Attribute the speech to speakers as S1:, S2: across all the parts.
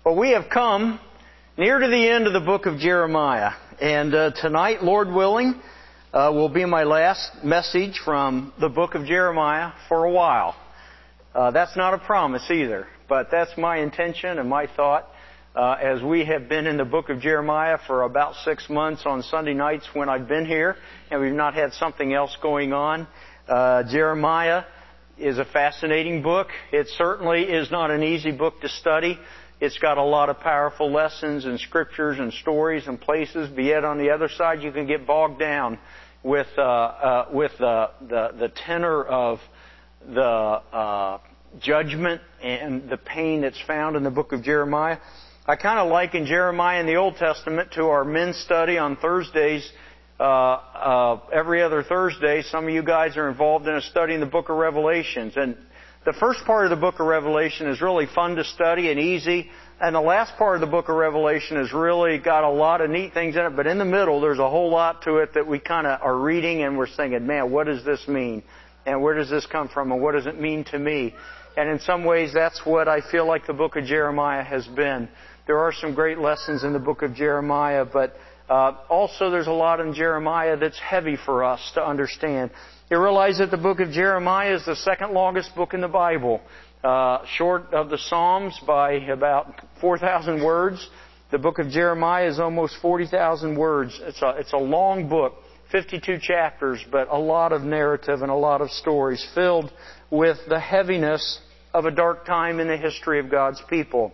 S1: Well, we have come near to the end of the book of Jeremiah. And tonight, Lord willing, will be my last message from the book of Jeremiah for a while. That's not a promise either, but that's my intention and my thought as we have been in the book of Jeremiah for about 6 months on Sunday nights when I've been here, and we've not had something else going on. Jeremiah is a fascinating book. It certainly is not an easy book to study. It's got a lot of powerful lessons and scriptures and stories and places. But yet on the other side, you can get bogged down with the tenor of the judgment and the pain that's found in the book of Jeremiah. I kind of liken Jeremiah in the Old Testament to our men's study on Thursdays. Every other Thursday, some of you guys are involved in a study in the book of Revelations. And the first part of the book of Revelation is really fun to study and easy. And the last part of the book of Revelation has really got a lot of neat things in it. But in the middle, there's a whole lot to it that we kind of are reading and we're thinking, man, what does this mean? And where does this come from? And what does it mean to me? And in some ways, that's what I feel like the book of Jeremiah has been. There are some great lessons in the book of Jeremiah, but also there's a lot in Jeremiah that's heavy for us to understand. You realize that the book of Jeremiah is the second longest book in the Bible, short of the Psalms by about 4,000 words. The book of Jeremiah is almost 40,000 words. It's a long book, 52 chapters, but a lot of narrative and a lot of stories filled with the heaviness of a dark time in the history of God's people.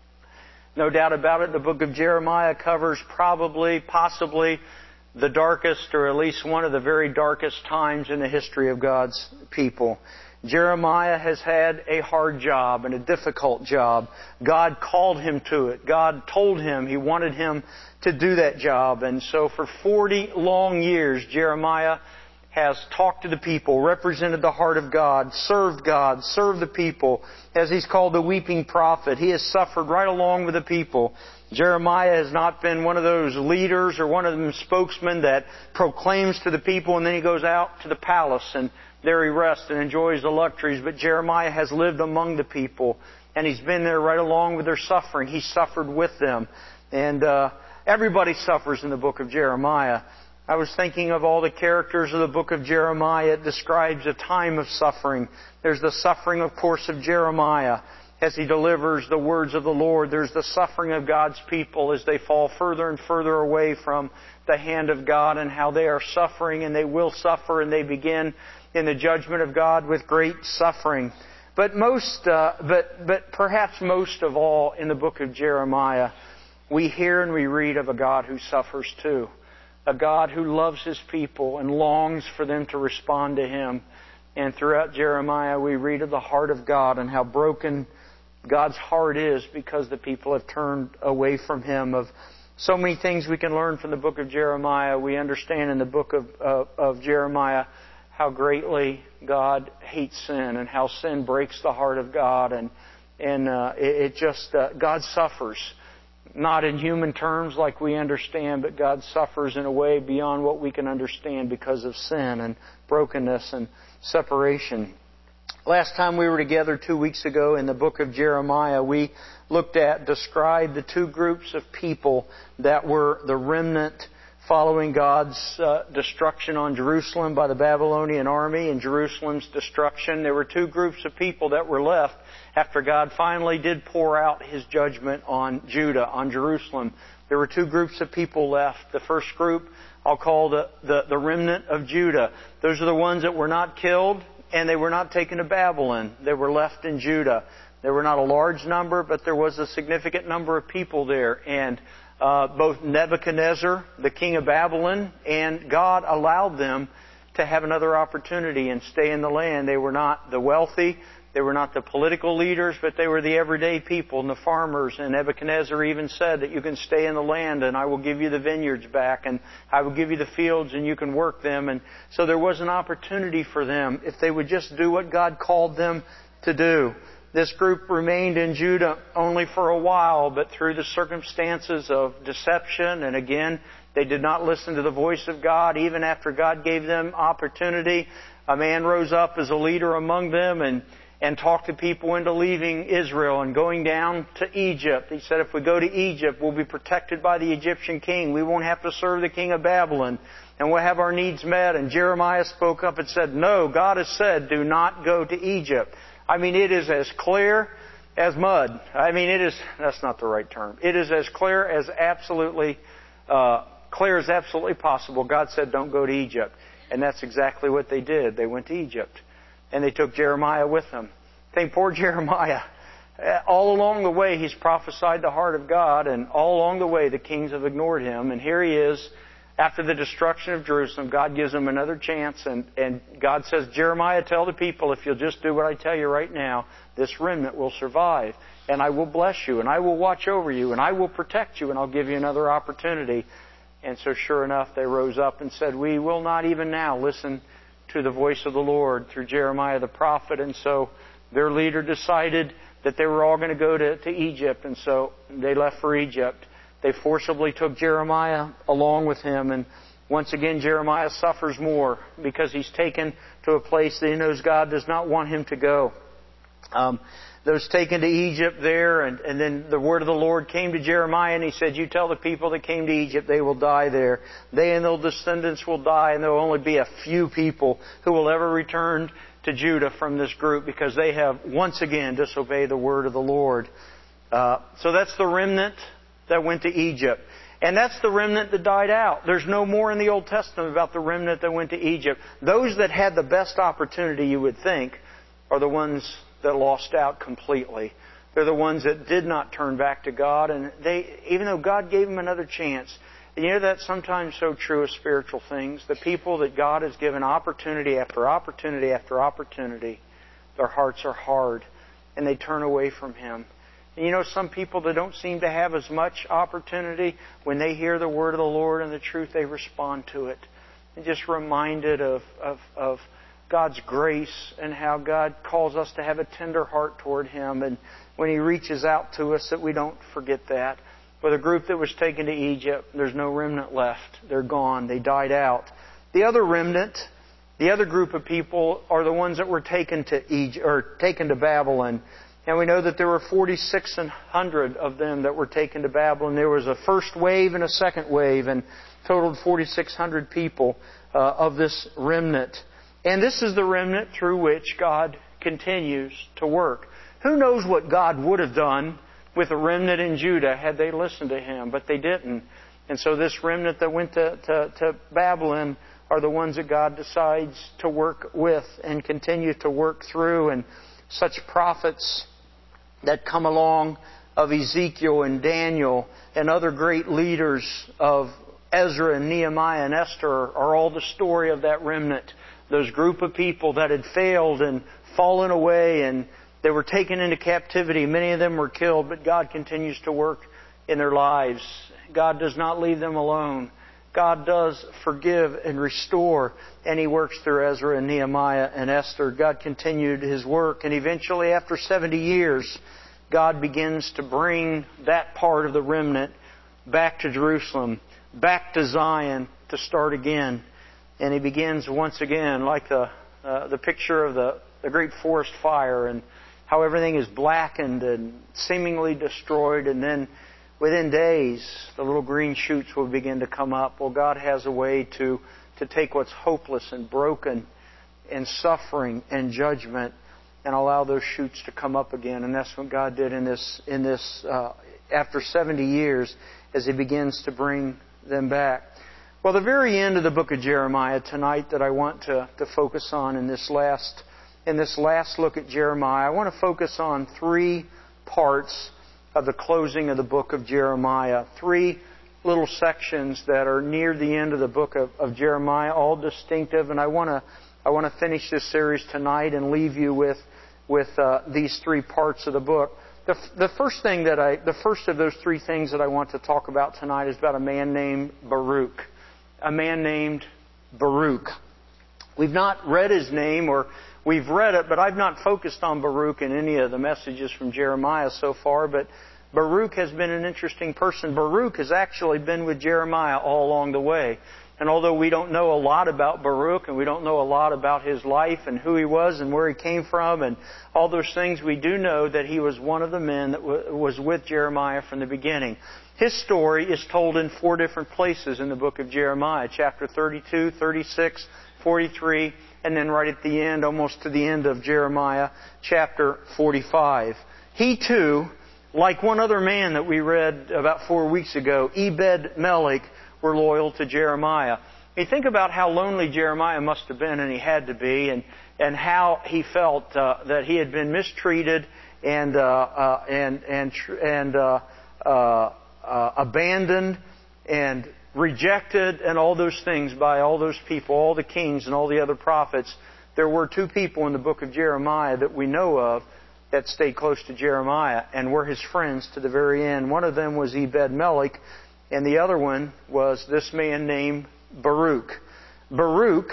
S1: No doubt about it, the book of Jeremiah covers possibly the darkest, or at least one of the very darkest times in the history of God's people. Jeremiah has had a hard job and a difficult job. God called him to it. God told him He wanted him to do that job. And so for 40 long years, Jeremiah has talked to the people, represented the heart of God, served the people. As he's called the weeping prophet, he has suffered right along with the people. Jeremiah has not been one of those leaders or one of them spokesmen that proclaims to the people and then he goes out to the palace and there he rests and enjoys the luxuries. But Jeremiah has lived among the people and he's been there right along with their suffering. He suffered with them. And everybody suffers in the book of Jeremiah. I was thinking of all the characters of the book of Jeremiah. It describes a time of suffering. There's the suffering, of course, of Jeremiah as he delivers the words of the Lord. There's the suffering of God's people as they fall further and further away from the hand of God and how they are suffering and they will suffer and they begin in the judgment of God with great suffering. But perhaps most of all in the book of Jeremiah, we hear and we read of a God who suffers too. A God who loves His people and longs for them to respond to Him. And throughout Jeremiah we read of the heart of God and how broken God's heart is because the people have turned away from Him. Of so many things we can learn from the book of Jeremiah. We understand in the book of Jeremiah how greatly God hates sin and how sin breaks the heart of God. And God suffers. Not in human terms like we understand, but God suffers in a way beyond what we can understand because of sin and brokenness and separation. Last time we were together 2 weeks ago in the book of Jeremiah, we described the two groups of people that were the remnant following God's destruction on Jerusalem by the Babylonian army and Jerusalem's destruction. There were two groups of people that were left after God finally did pour out His judgment on Judah, on Jerusalem. There were two groups of people left. The first group I'll call the remnant of Judah. Those are the ones that were not killed and they were not taken to Babylon. They were left in Judah. There were not a large number, but there was a significant number of people there. And both Nebuchadnezzar, the king of Babylon, and God allowed them to have another opportunity and stay in the land. They were not the wealthy, they were not the political leaders, but they were the everyday people and the farmers. And Nebuchadnezzar even said that you can stay in the land and I will give you the vineyards back and I will give you the fields and you can work them. And so there was an opportunity for them if they would just do what God called them to do. This group remained in Judah only for a while, but through the circumstances of deception, and again, they did not listen to the voice of God. Even after God gave them opportunity, a man rose up as a leader among them, and and talked the people into leaving Israel and going down to Egypt. He said, if we go to Egypt, we'll be protected by the Egyptian king. We won't have to serve the king of Babylon, and we'll have our needs met. And Jeremiah spoke up and said, no, God has said, do not go to Egypt. I mean, it is as clear as mud. I mean, that's not the right term. It is as clear as absolutely possible. God said, don't go to Egypt. And that's exactly what they did. They went to Egypt. And they took Jeremiah with them. Think, poor Jeremiah. All along the way, he's prophesied the heart of God, and all along the way, the kings have ignored him. And here he is, after the destruction of Jerusalem. God gives him another chance, and God says, Jeremiah, tell the people, if you'll just do what I tell you right now, this remnant will survive. And I will bless you, and I will watch over you, and I will protect you, and I'll give you another opportunity. And so sure enough, they rose up and said, we will not even now listen to the voice of the Lord through Jeremiah the prophet. And so their leader decided that they were all going to go to Egypt. And so they left for Egypt. They forcibly took Jeremiah along with him. And once again, Jeremiah suffers more because he's taken to a place that he knows God does not want him to go. They was taken to Egypt there, and then the word of the Lord came to Jeremiah, and he said, you tell the people that came to Egypt they will die there. They and their descendants will die, and there will only be a few people who will ever return to Judah from this group because they have once again disobeyed the word of the Lord. So that's the remnant that went to Egypt. And that's the remnant that died out. There's no more in the Old Testament about the remnant that went to Egypt. Those that had the best opportunity, you would think, are the ones that lost out completely. They're the ones that did not turn back to God, and even though God gave them another chance. And you know, that's sometimes so true of spiritual things. The people that God has given opportunity after opportunity after opportunity, their hearts are hard, and they turn away from Him. And you know, some people that don't seem to have as much opportunity, when they hear the word of the Lord and the truth, they respond to it. And just reminded of God's grace and how God calls us to have a tender heart toward Him. And when He reaches out to us, that we don't forget that. With a group that was taken to Egypt, there's no remnant left. They're gone. They died out. The other remnant, the other group of people, are the ones that were taken to Egypt, or taken to Babylon. And we know that there were 4,600 of them that were taken to Babylon. There was a first wave and a second wave, and totaled 4,600 people of this remnant. And this is the remnant through which God continues to work. Who knows what God would have done with a remnant in Judah had they listened to Him, but they didn't. And so this remnant that went to Babylon are the ones that God decides to work with and continue to work through. And such prophets that come along of Ezekiel and Daniel and other great leaders of Ezra and Nehemiah and Esther are all the story of that remnant. Those group of people that had failed and fallen away, and they were taken into captivity. Many of them were killed, but God continues to work in their lives. God does not leave them alone. God does forgive and restore, and He works through Ezra and Nehemiah and Esther. God continued His work, and eventually, after 70 years, God begins to bring that part of the remnant back to Jerusalem, back to Zion, to start again. And He begins once again, like the picture of the great forest fire, and how everything is blackened and seemingly destroyed, and then within days, the little green shoots will begin to come up. Well, God has a way to take what's hopeless and broken and suffering and judgment and allow those shoots to come up again. And that's what God did in this after 70 years, as He begins to bring them back. Well, the very end of the book of Jeremiah tonight that I want to focus on in this last look at Jeremiah, I want to focus on three parts of the closing of the book of Jeremiah. Three little sections that are near the end of the book of Jeremiah, all distinctive. And I want to finish this series tonight and leave you with these three parts of the book. The first of those three things that I want to talk about tonight is about a man named Baruch. A man named Baruch. We've not read his name, or we've read it, but I've not focused on Baruch in any of the messages from Jeremiah so far. But Baruch has been an interesting person. Baruch has actually been with Jeremiah all along the way. And although we don't know a lot about Baruch, and we don't know a lot about his life and who he was and where he came from and all those things, we do know that he was one of the men that was with Jeremiah from the beginning. His story is told in 4 different places in the book of Jeremiah, chapter 32, 36, 43, and then right at the end, almost to the end of Jeremiah, chapter 45. He too, like one other man that we read about 4 weeks ago, Ebed-Melech, were loyal to Jeremiah. You think about how lonely Jeremiah must have been, and he had to be, and how he felt that he had been mistreated and abandoned and rejected and all those things by all those people, all the kings and all the other prophets. There were 2 people in the book of Jeremiah that we know of that stayed close to Jeremiah and were his friends to the very end. One of them was Ebed-Melech, and the other one was this man named Baruch. Baruch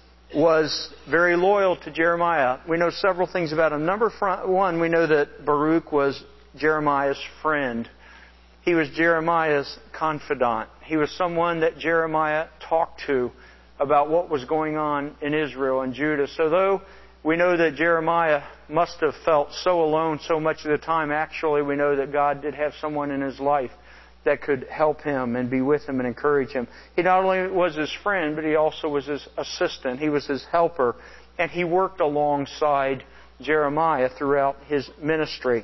S1: was very loyal to Jeremiah. We know several things about him. Number 1, we know that Baruch was Jeremiah's friend. He was Jeremiah's confidant. He was someone that Jeremiah talked to about what was going on in Israel and Judah. So though we know that Jeremiah must have felt so alone so much of the time, actually we know that God did have someone in his life that could help him and be with him and encourage him. He not only was his friend, but he also was his assistant. He was his helper. And he worked alongside Jeremiah throughout his ministry.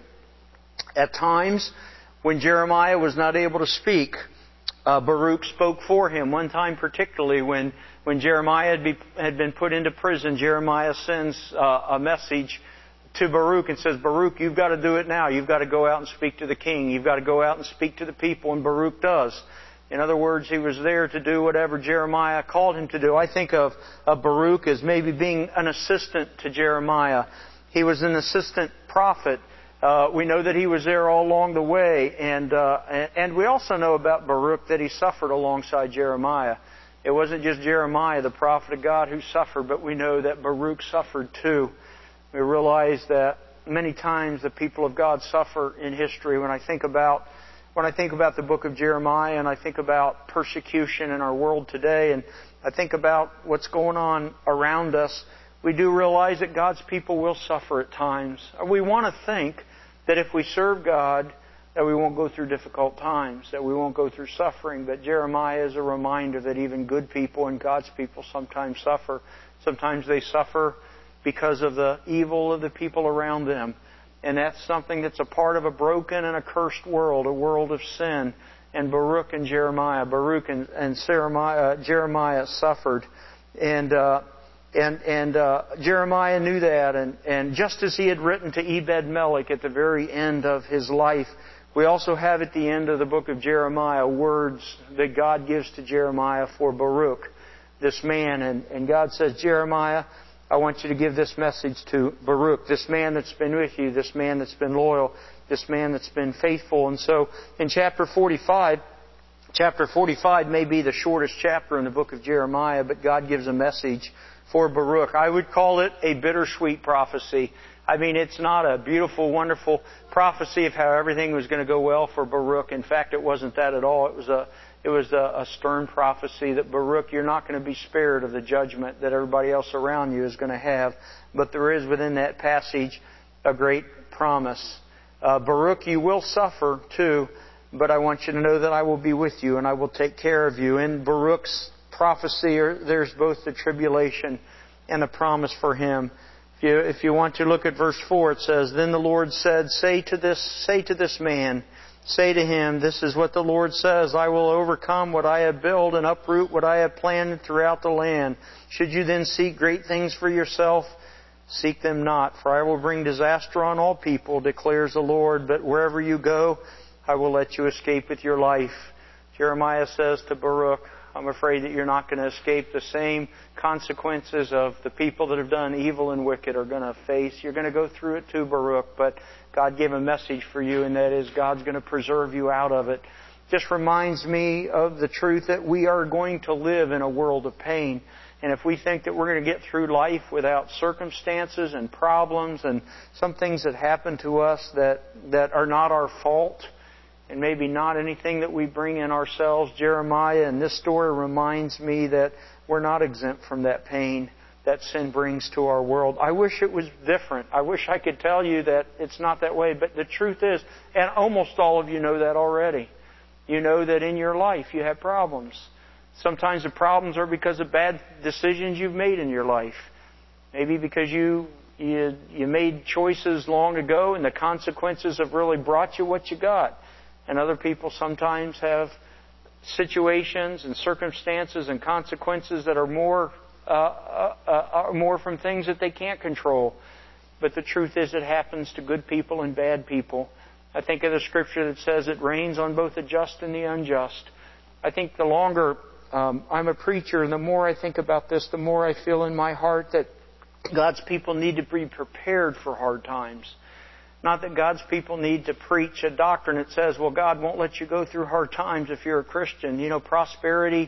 S1: At times, when Jeremiah was not able to speak, Baruch spoke for him. One time particularly when Jeremiah had been put into prison, Jeremiah sends a message to Baruch and says, Baruch, you've got to do it now. You've got to go out and speak to the king. You've got to go out and speak to the people. And Baruch does. In other words, he was there to do whatever Jeremiah called him to do. I think of Baruch as maybe being an assistant to Jeremiah. He was an assistant prophet. We know that he was there all along the way. And we also know about Baruch that he suffered alongside Jeremiah. It wasn't just Jeremiah, the prophet of God, who suffered, but we know that Baruch suffered too. We realize that many times the people of God suffer in history. When I think about the book of Jeremiah, and I think about persecution in our world today, and I think about what's going on around us, we do realize that God's people will suffer at times. We want to think that if we serve God, that we won't go through difficult times, that we won't go through suffering. But Jeremiah is a reminder that even good people and God's people sometimes suffer. Sometimes they suffer because of the evil of the people around them. And that's something that's a part of a broken and a cursed world, a world of sin. And Baruch and Jeremiah suffered. And Jeremiah knew that. And just as he had written to Ebed-Melech at the very end of his life, we also have at the end of the book of Jeremiah words that God gives to Jeremiah for Baruch, this man. And God says, Jeremiah, I want you to give this message to Baruch, this man that's been with you, this man that's been loyal, this man that's been faithful. And so in chapter 45 may be the shortest chapter in the book of Jeremiah, but God gives a message for Baruch. I would call it a bittersweet prophecy. I mean, it's not a beautiful, wonderful prophecy of how everything was going to go well for Baruch. In fact, it wasn't that at all. It was a stern prophecy that Baruch, you're not going to be spared of the judgment that everybody else around you is going to have. But there is within that passage a great promise. Baruch, you will suffer too, but I want you to know that I will be with you and I will take care of you. In Baruch's prophecy, there's both the tribulation and a promise for him. If you want to look at verse 4, it says, Then the Lord said, Say to this man, say to him, This is what the Lord says, I will overcome what I have built and uproot what I have planted throughout the land. Should you then seek great things for yourself? Seek them not, for I will bring disaster on all people, declares the Lord. But wherever you go, I will let you escape with your life. Jeremiah says to Baruch, I'm afraid that you're not going to escape the same consequences of the people that have done evil and wicked are going to face. You're going to go through it too, Baruch, but God gave a message for you, and that is God's going to preserve you out of it. Just reminds me of the truth that we are going to live in a world of pain. And if we think that we're going to get through life without circumstances and problems and some things that happen to us that are not our fault, and maybe not anything that we bring in ourselves. Jeremiah in this story reminds me that we're not exempt from that pain that sin brings to our world. I wish it was different. I wish I could tell you that it's not that way. But the truth is, and almost all of you know that already, you know that in your life you have problems. Sometimes the problems are because of bad decisions you've made in your life. Maybe because you made choices long ago and the consequences have really brought you what you got. And other people sometimes have situations and circumstances and consequences that are more from things that they can't control. But the truth is, it happens to good people and bad people. I think of the scripture that says it rains on both the just and the unjust. I think the longer I'm a preacher, and the more I think about this, the more I feel in my heart that God's people need to be prepared for hard times. Not that God's people need to preach a doctrine that says, well, God won't let you go through hard times if you're a Christian. You know, prosperity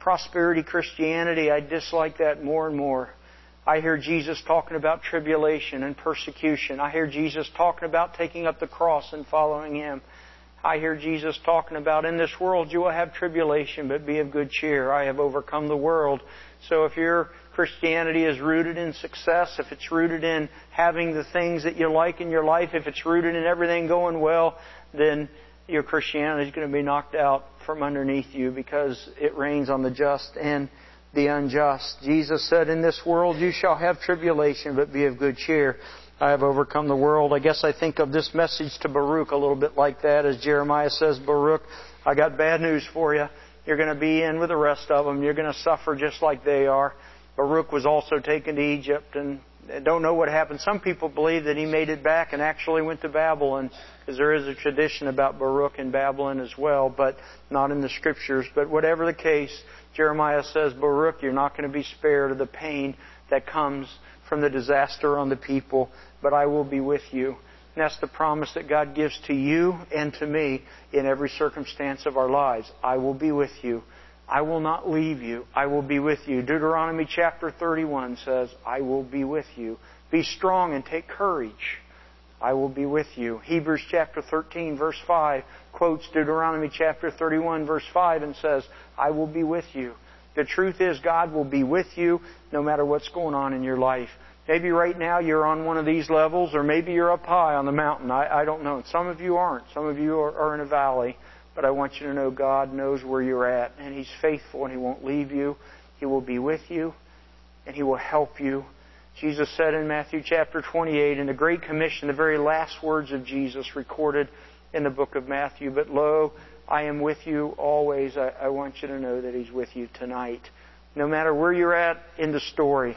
S1: Christianity, I dislike that more and more. I hear Jesus talking about tribulation and persecution. I hear Jesus talking about taking up the cross and following Him. I hear Jesus talking about, in this world you will have tribulation, but be of good cheer. I have overcome the world. So if your Christianity is rooted in success, if it's rooted in having the things that you like in your life, if it's rooted in everything going well, then your Christianity is going to be knocked out from underneath you, because it rains on the just and the unjust. Jesus said, in this world you shall have tribulation, but be of good cheer. I have overcome the world. I guess I think of this message to Baruch a little bit like that, as Jeremiah says, Baruch, I got bad news for you. You're going to be in with the rest of them. You're going to suffer just like they are. Baruch was also taken to Egypt, and don't know what happened. Some people believe that he made it back and actually went to Babylon, because there is a tradition about Baruch in Babylon as well, but not in the Scriptures. But whatever the case, Jeremiah says, Baruch, you're not going to be spared of the pain that comes from the disaster on the people, but I will be with you. And that's the promise that God gives to you and to me in every circumstance of our lives. I will be with you. I will not leave you. I will be with you. Deuteronomy chapter 31 says, I will be with you. Be strong and take courage. I will be with you. Hebrews chapter 13 verse 5 quotes Deuteronomy chapter 31 verse 5 and says, I will be with you. The truth is, God will be with you no matter what's going on in your life. Maybe right now you're on one of these levels, or maybe you're up high on the mountain. I don't know. Some of you aren't. Some of you are in a valley. But I want you to know God knows where you're at, and He's faithful, and He won't leave you. He will be with you, and He will help you. Jesus said in Matthew chapter 28, in the Great Commission, the very last words of Jesus recorded in the book of Matthew, but lo, I am with you always. I want you to know that He's with you tonight. No matter where you're at in the story,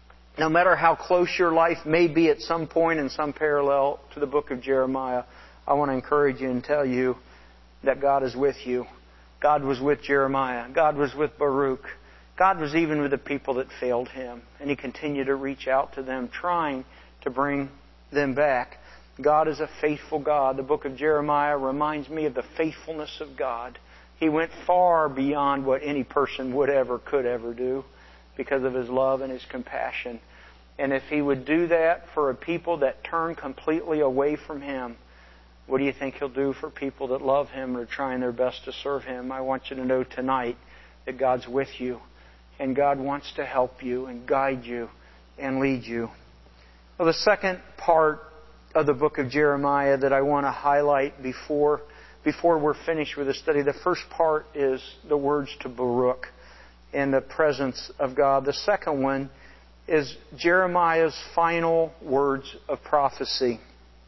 S1: no matter how close your life may be at some point in some parallel to the book of Jeremiah, I want to encourage you and tell you that God is with you. God was with Jeremiah. God was with Baruch. God was even with the people that failed Him. And He continued to reach out to them, trying to bring them back. God is a faithful God. The book of Jeremiah reminds me of the faithfulness of God. He went far beyond what any person could ever do, because of His love and His compassion. And if He would do that for a people that turn completely away from Him, what do you think He'll do for people that love Him and are trying their best to serve Him? I want you to know tonight that God's with you, and God wants to help you and guide you and lead you. Well, the second part of the book of Jeremiah that I want to highlight before we're finished with the study, the first part is the words to Baruch in the presence of God. The second one is Jeremiah's final words of prophecy.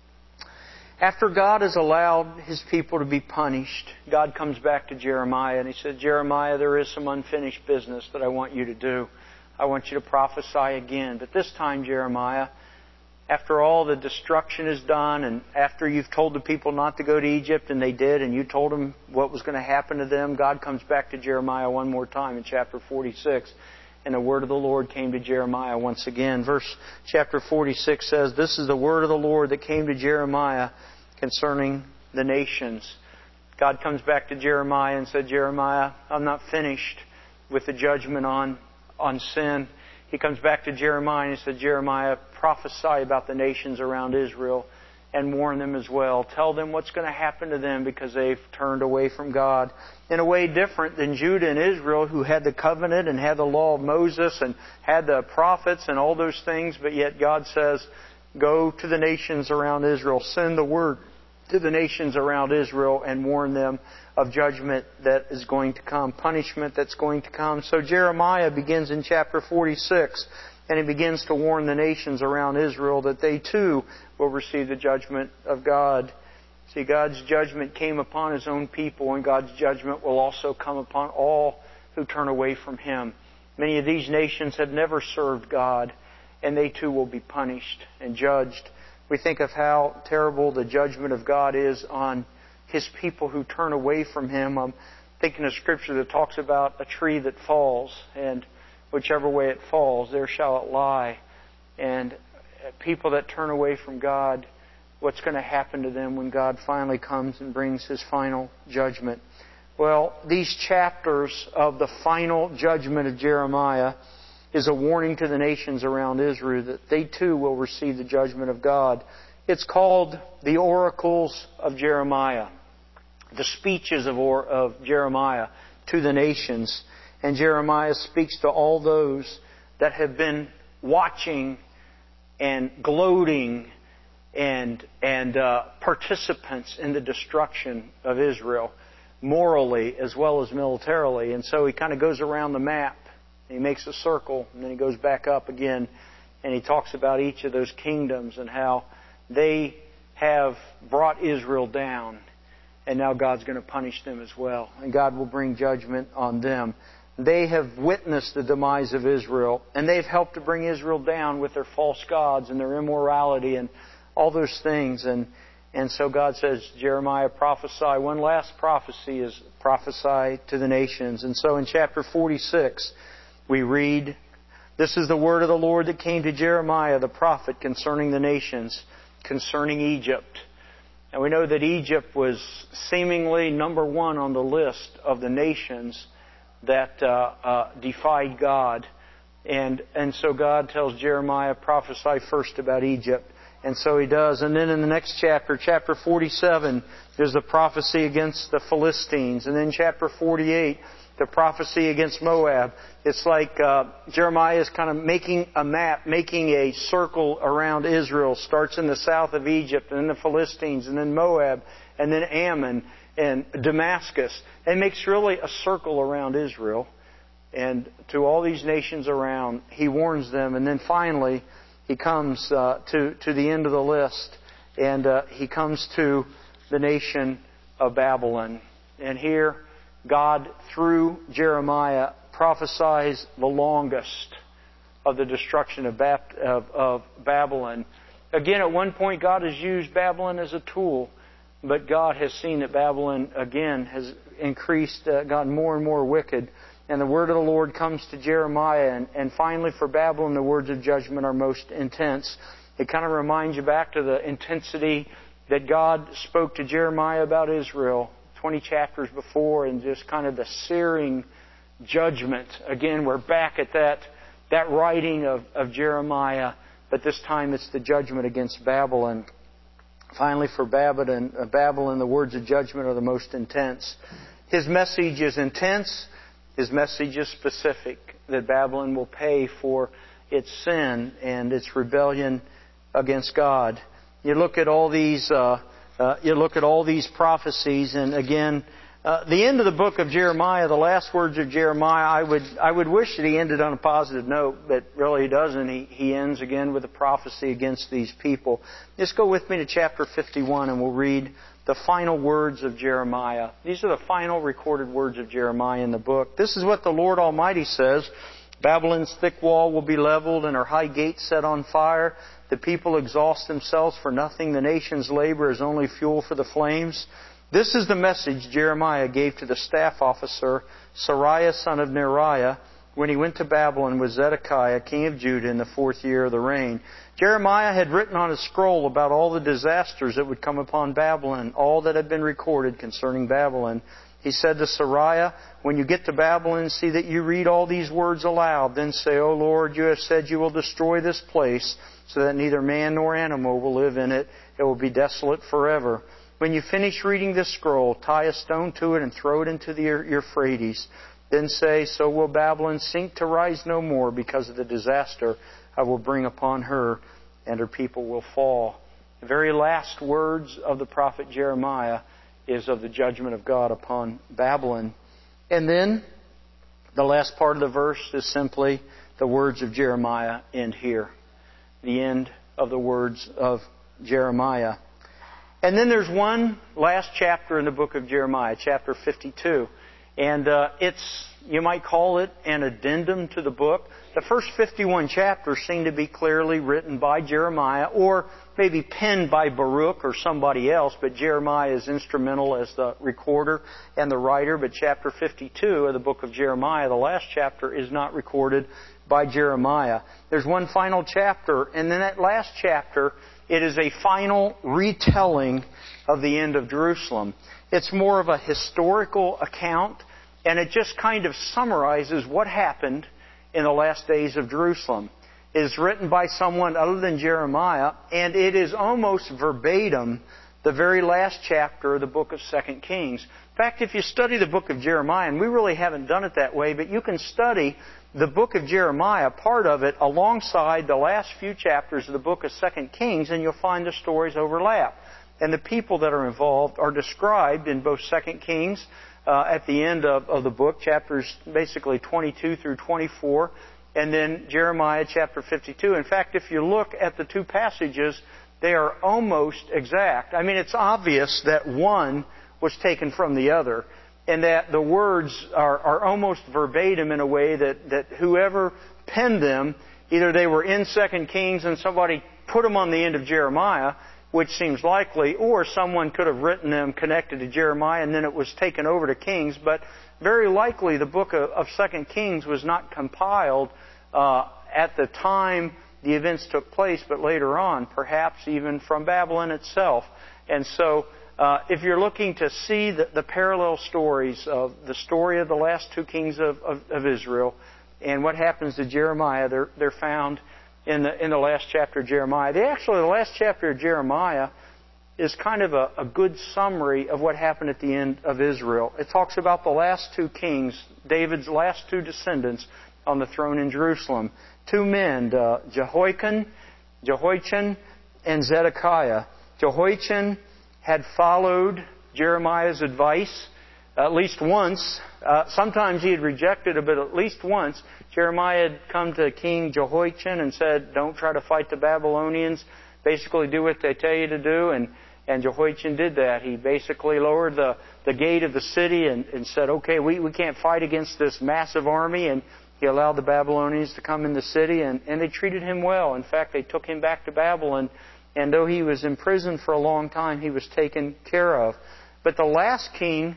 S1: After God has allowed His people to be punished, God comes back to Jeremiah and He said, Jeremiah, there is some unfinished business that I want you to do. I want you to prophesy again. But this time, Jeremiah, after all the destruction is done, and after you've told the people not to go to Egypt, and they did, and you told them what was going to happen to them, God comes back to Jeremiah one more time in chapter 46. And the word of the Lord came to Jeremiah once again. Chapter 46 says, this is the word of the Lord that came to Jeremiah concerning the nations. God comes back to Jeremiah and said, Jeremiah, I'm not finished with the judgment on sin. He comes back to Jeremiah and he said, Jeremiah, prophesy about the nations around Israel. and warn them as well. Tell them what's going to happen to them because they've turned away from God. In a way different than Judah and Israel, who had the covenant and had the law of Moses and had the prophets and all those things, but yet God says, go to the nations around Israel, send the word to the nations around Israel and warn them of judgment that is going to come, punishment that's going to come. So Jeremiah begins in chapter 46, and he begins to warn the nations around Israel that they too will receive the judgment of God. See, God's judgment came upon His own people, and God's judgment will also come upon all who turn away from Him. Many of these nations have never served God, and they too will be punished and judged. We think of how terrible the judgment of God is on His people who turn away from Him. I'm thinking of Scripture that talks about a tree that falls, and whichever way it falls, there shall it lie. And people that turn away from God, what's going to happen to them when God finally comes and brings His final judgment? Well, these chapters of the final judgment of Jeremiah is a warning to the nations around Israel that they too will receive the judgment of God. It's called the oracles of Jeremiah, the speeches of Jeremiah to the nations. And Jeremiah speaks to all those that have been watching and gloating and participants in the destruction of Israel, morally as well as militarily. And so he kind of goes around the map. He makes a circle, and then he goes back up again, and he talks about each of those kingdoms and how they have brought Israel down, and now God's going to punish them as well, and God will bring judgment on them. They have witnessed the demise of Israel, and they've helped to bring Israel down with their false gods and their immorality and all those things. And so God says, Jeremiah, prophesy. One last prophecy is prophesy to the nations. And so in chapter 46, we read, this is the word of the Lord that came to Jeremiah the prophet concerning the nations, concerning Egypt. And we know that Egypt was seemingly number one on the list of the nations that defied God. And so God tells Jeremiah, prophesy first about Egypt. And so he does. And then in the next chapter, chapter 47, there's the prophecy against the Philistines. And then chapter 48, the prophecy against Moab. It's like Jeremiah is kind of making a map, making a circle around Israel. Starts in the south of Egypt, and then the Philistines, and then Moab, and then Ammon, and Damascus. And makes really a circle around Israel. And to all these nations around, he warns them. And then finally, he comes to the end of the list. And he comes to the nation of Babylon. And here, God, through Jeremiah, prophesies the longest of the destruction of Babylon. Again, at one point, God has used Babylon as a tool, but God has seen that Babylon, again, has increased, gotten more and more wicked. And the word of the Lord comes to Jeremiah, and finally for Babylon, the words of judgment are most intense. It kind of reminds you back to the intensity that God spoke to Jeremiah about Israel 20 chapters before, and just kind of the searing judgment. Again, we're back at that writing of Jeremiah, but this time it's the judgment against Babylon. Finally, for Babylon, the words of judgment are the most intense. His message is intense. His message is specific, that Babylon will pay for its sin and its rebellion against God. You look at all these prophecies, and again, the end of the book of Jeremiah, the last words of Jeremiah, I would wish that he ended on a positive note, but really he doesn't. He ends again with a prophecy against these people. Just go with me to chapter 51, and we'll read the final words of Jeremiah. These are the final recorded words of Jeremiah in the book. This is what the Lord Almighty says. Babylon's thick wall will be leveled and her high gates set on fire. The people exhaust themselves for nothing. The nation's labor is only fuel for the flames. This is the message Jeremiah gave to the staff officer, Seraiah son of Neriah, when he went to Babylon with Zedekiah, king of Judah, in the 4th year of the reign. Jeremiah had written on a scroll about all the disasters that would come upon Babylon, all that had been recorded concerning Babylon. He said to Seraiah, when you get to Babylon, see that you read all these words aloud. Then say, O Lord, you have said you will destroy this place, so that neither man nor animal will live in it. It will be desolate forever. When you finish reading this scroll, tie a stone to it and throw it into the Euphrates. Then say, so will Babylon sink to rise no more because of the disaster I will bring upon her, and her people will fall. The very last words of the prophet Jeremiah is of the judgment of God upon Babylon. And then the last part of the verse is simply the words of Jeremiah end here. The end of the words of Jeremiah. And then there's one last chapter in the book of Jeremiah, chapter 52. And you might call it an addendum to the book. The first 51 chapters seem to be clearly written by Jeremiah, or maybe penned by Baruch or somebody else, but Jeremiah is instrumental as the recorder and the writer. But chapter 52 of the book of Jeremiah, the last chapter, is not recorded by Jeremiah. There's one final chapter, and then that last chapter, it is a final retelling of the end of Jerusalem. It's more of a historical account, and it just kind of summarizes what happened in the last days of Jerusalem. It is written by someone other than Jeremiah, and it is almost verbatim the very last chapter of the book of 2 Kings. In fact, if you study the book of Jeremiah, and we really haven't done it that way, but you can study the book of Jeremiah, part of it, alongside the last few chapters of the book of 2 Kings, and you'll find the stories overlap. And the people that are involved are described in both 2 Kings at the end of the book, chapters basically 22 through 24, and then Jeremiah chapter 52. In fact, if you look at the two passages, they are almost exact. I mean, it's obvious that one was taken from the other, and that the words are almost verbatim in a way that whoever penned them, either they were in 2 Kings and somebody put them on the end of Jeremiah, which seems likely, or someone could have written them connected to Jeremiah and then it was taken over to Kings. But very likely the book of 2 Kings was not compiled at the time the events took place, but later on, perhaps even from Babylon itself. And so, if you're looking to see the parallel stories of the story of the last two kings of Israel and what happens to Jeremiah, they're found in the last chapter of Jeremiah. The last chapter of Jeremiah is kind of a good summary of what happened at the end of Israel. It talks about the last two kings, David's last two descendants on the throne in Jerusalem. Two men, Jehoiachin and Zedekiah. Jehoiachin had followed Jeremiah's advice at least once. Sometimes he had rejected it, but at least once Jeremiah had come to King Jehoiachin and said, don't try to fight the Babylonians. Basically do what they tell you to do. And Jehoiachin did that. He basically lowered the gate of the city and said, okay, we can't fight against this massive army. And he allowed the Babylonians to come in the city, and they treated him well. In fact, they took him back to Babylon. And though he was imprisoned for a long time, he was taken care of. But the last king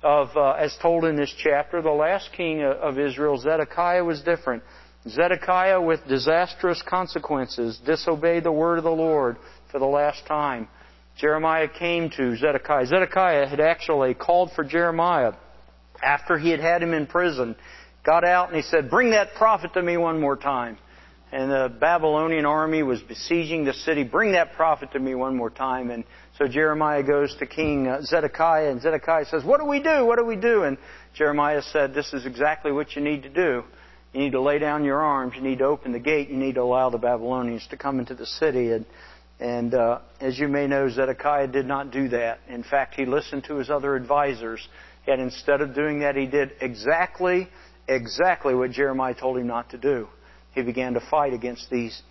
S1: as told in this chapter, the last king of Israel, Zedekiah, was different. Zedekiah, with disastrous consequences, disobeyed the word of the Lord for the last time. Jeremiah came to Zedekiah. Zedekiah had actually called for Jeremiah after he had him in prison. Got out and he said, bring that prophet to me one more time. And the Babylonian army was besieging the city. Bring that prophet to me one more time. And so Jeremiah goes to King Zedekiah, and Zedekiah says, what do we do? What do we do? And Jeremiah said, this is exactly what you need to do. You need to lay down your arms. You need to open the gate. You need to allow the Babylonians to come into the city. And as you may know, Zedekiah did not do that. In fact, he listened to his other advisors. And instead of doing that, he did exactly what Jeremiah told him not to do. He began to fight against these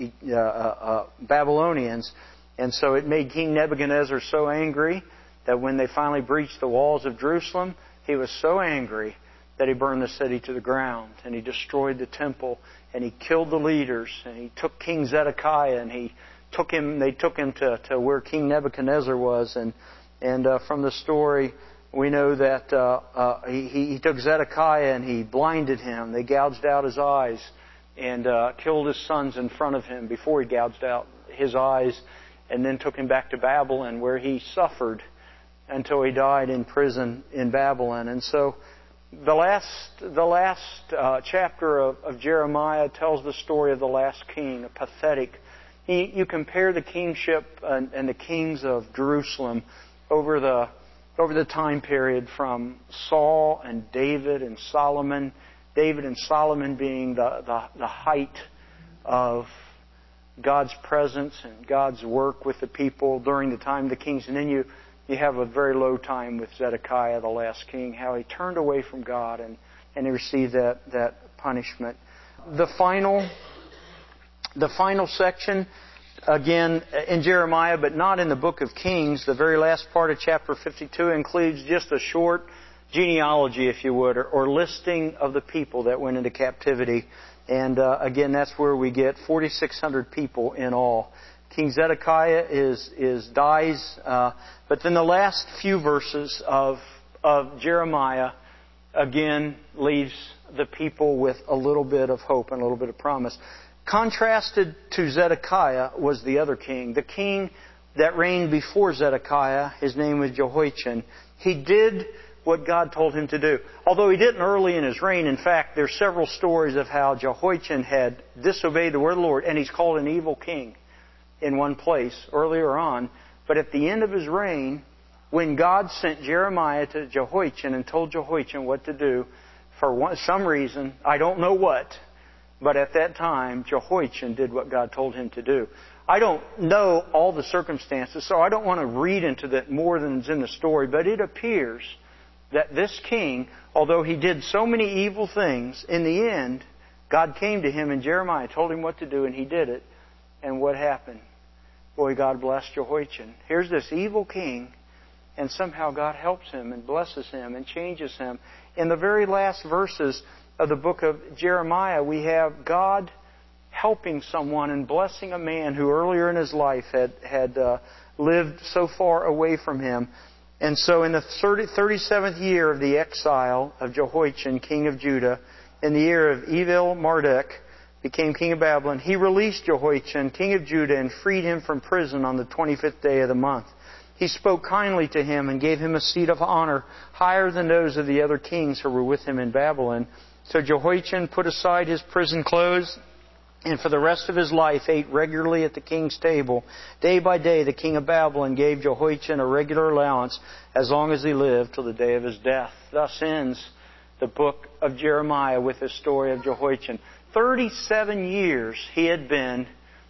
S1: Babylonians. And so it made King Nebuchadnezzar so angry that when they finally breached the walls of Jerusalem, he was so angry that he burned the city to the ground. And he destroyed the temple. And he killed the leaders. And he took King Zedekiah and they took him to where King Nebuchadnezzar was. And from the story, we know that he took Zedekiah and he blinded him. They gouged out his eyes and killed his sons in front of him before he gouged out his eyes, and then took him back to Babylon, where he suffered until he died in prison in Babylon. And so the last chapter of Jeremiah tells the story of the last king, a pathetic. You compare the kingship and the kings of Jerusalem over the time period from Saul and David and Solomon. David and Solomon being the height of God's presence and God's work with the people during the time of the kings. And then you have a very low time with Zedekiah, the last king, how he turned away from God and he received that punishment. The final section, again, in Jeremiah, but not in the book of Kings, the very last part of chapter 52 includes just a short genealogy, if you would, or listing of the people that went into captivity. And again, that's where we get 4,600 people in all. King Zedekiah dies, but then the last few verses of Jeremiah again leaves the people with a little bit of hope and a little bit of promise. Contrasted to Zedekiah was the other king. The king that reigned before Zedekiah, his name was Jehoiachin. He did what God told him to do. Although he didn't early in his reign. In fact, there's several stories of how Jehoiachin had disobeyed the word of the Lord, and he's called an evil king in one place earlier on. But at the end of his reign, when God sent Jeremiah to Jehoiachin and told Jehoiachin what to do, for some reason, I don't know what, but at that time, Jehoiachin did what God told him to do. I don't know all the circumstances, so I don't want to read into that more than is in the story, but it appears that this king, although he did so many evil things, in the end, God came to him and Jeremiah told him what to do, and he did it. And what happened? Boy, God blessed Jehoiachin. Here's this evil king, and somehow God helps him and blesses him and changes him. In the very last verses of the book of Jeremiah, we have God helping someone and blessing a man who earlier in his life had lived so far away from him. And so in the 37th year of the exile of Jehoiachin, king of Judah, in the year of Evil-Marduk became king of Babylon, he released Jehoiachin, king of Judah, and freed him from prison on the 25th day of the month. He spoke kindly to him and gave him a seat of honor higher than those of the other kings who were with him in Babylon. So Jehoiachin put aside his prison clothes and for the rest of his life ate regularly at the king's table. Day by day the king of Babylon gave Jehoiachin a regular allowance as long as he lived till the day of his death. Thus ends the book of Jeremiah with the story of Jehoiachin. 37 years he had been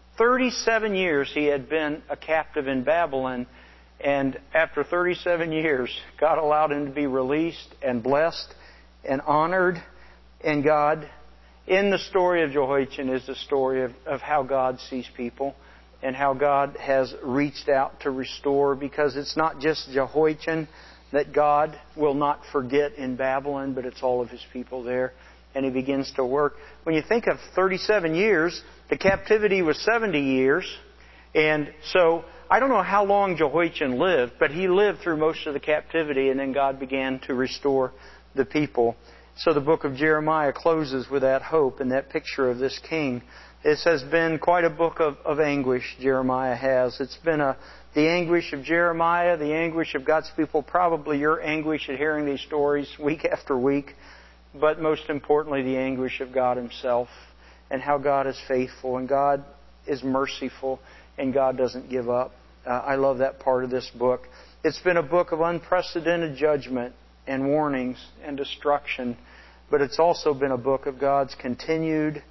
S1: a captive in Babylon. And after 37 years, God allowed him to be released and blessed and honored. And God, in the story of Jehoiachin, is the story of how God sees people and how God has reached out to restore. Because it's not just Jehoiachin that God will not forget in Babylon, but it's all of His people there. And He begins to work. When you think of 37 years, the captivity was 70 years. And so I don't know how long Jehoiachin lived, but he lived through most of the captivity, and then God began to restore the people. So the book of Jeremiah closes with that hope and that picture of this king. This has been quite a book of anguish, Jeremiah has. It's been the anguish of Jeremiah, the anguish of God's people, probably your anguish at hearing these stories week after week, but most importantly, the anguish of God Himself and how God is faithful and God is merciful and God doesn't give up. I love that part of this book. It's been a book of unprecedented judgment and warnings and destruction, but it's also been a book of God's continued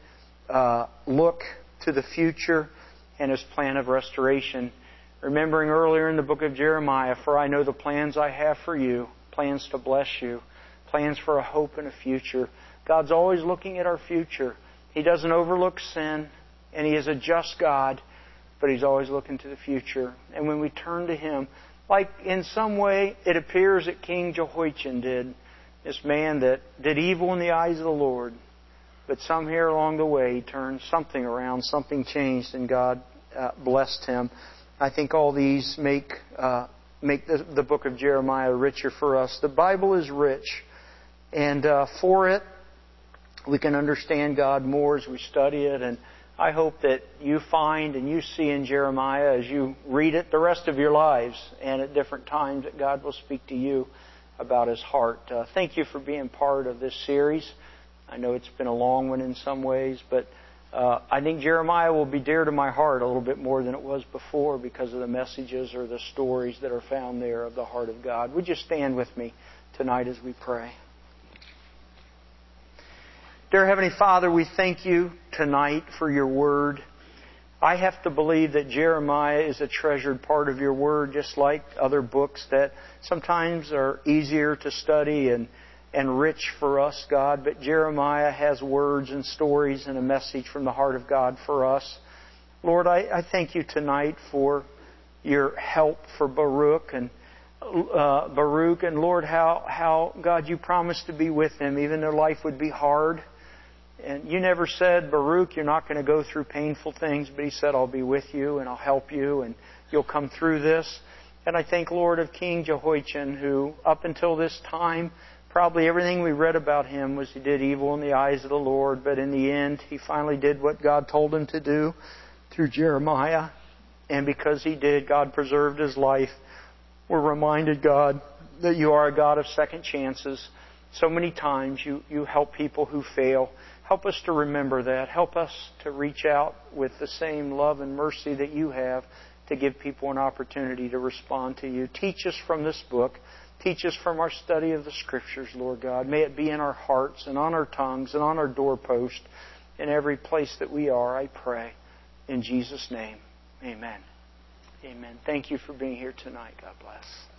S1: look to the future and His plan of restoration. Remembering earlier in the book of Jeremiah, for I know the plans I have for you, plans to bless you, plans for a hope and a future. God's always looking at our future. He doesn't overlook sin, and He is a just God, but He's always looking to the future. And when we turn to Him, like in some way it appears that King Jehoiachin did, this man that did evil in the eyes of the Lord, but somewhere along the way he turned something around, something changed, and God blessed him. I think all these make the book of Jeremiah richer for us. The Bible is rich, and for it we can understand God more as we study it. And I hope that you find and you see in Jeremiah as you read it the rest of your lives and at different times that God will speak to you about His heart. Thank you for being part of this series. I know it's been a long one in some ways, but I think Jeremiah will be dear to my heart a little bit more than it was before because of the messages or the stories that are found there of the heart of God. Would you stand with me tonight as we pray? Dear Heavenly Father, we thank You tonight for Your Word. I have to believe that Jeremiah is a treasured part of Your Word, just like other books that sometimes are easier to study and rich for us, God. But Jeremiah has words and stories and a message from the heart of God for us. Lord, I thank You tonight for Your help for Baruch and Lord, how God, You promised to be with him even though life would be hard. And You never said, Baruch, you're not going to go through painful things, but He said, I'll be with you and I'll help you and you'll come through this. And I thank, Lord, of King Jehoiachin, who up until this time, probably everything we read about him was he did evil in the eyes of the Lord, but in the end, he finally did what God told him to do through Jeremiah. And because he did, God preserved his life. We're reminded, God, that You are a God of second chances. So many times you help people who fail. Help us to remember that. Help us to reach out with the same love and mercy that You have to give people an opportunity to respond to You. Teach us from this book. Teach us from our study of the Scriptures, Lord God. May it be in our hearts and on our tongues and on our doorpost in every place that we are, I pray. In Jesus' name, amen. Amen. Thank you for being here tonight. God bless.